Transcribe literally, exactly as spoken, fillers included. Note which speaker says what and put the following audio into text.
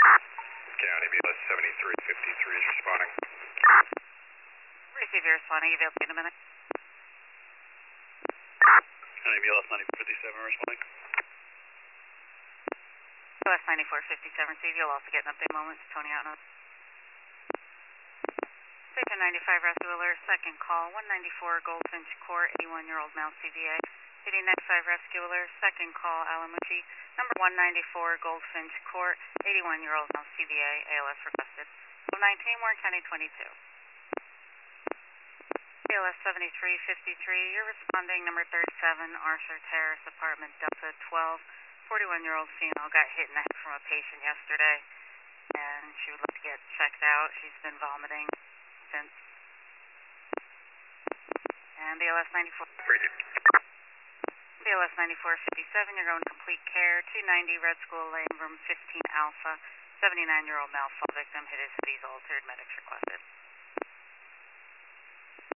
Speaker 1: County B L S seventy-three fifty-three is responding.
Speaker 2: Receive your responding. Avail in a minute.
Speaker 1: County B L S ninety-four fifty-seven responding.
Speaker 2: B L S ninety-four fifty-seven, receive. You'll also get an update moment. Tony out. Station ninety-five rescue alert. Second call. one ninety-four Goldfinch Court. eighty-one-year-old male C V A. City ninety-five rescue alert. Second call. Alamucci. Number one ninety-four Goldfinch Court. eighty-one-year-old male C V A. A L S requested. nineteen Warren County twenty-two. B L S seventy-three fifty-three. You're responding. Number thirty-seven Arthur Terrace, apartment Delta twelve. forty-one-year-old female got hit in the head from a patient yesterday, and she would like to get checked out. She's been vomiting since. And B L S ninety-four. B L S ninety-four fifty-seven, you're going to complete care. two ninety Red School Lane, room fifteen Alpha. seventy-nine-year-old male fall victim hit his head. He's altered. Medics requested.